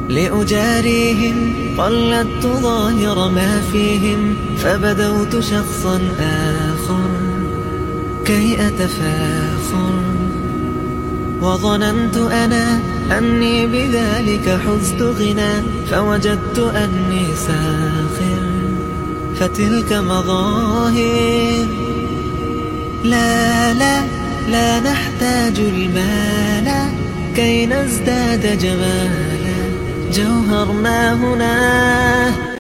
لأجاريهم قلدت ظاهر ما فيهم، فبدوت شخصا آخر كي أتفاخر، وظننت أنا أني بذلك حزت غنى، فوجدت أني ساخر. فتلك مظاهر، لا لا لا نحتاج المال كي نزداد جمالا، جوهر ما هنا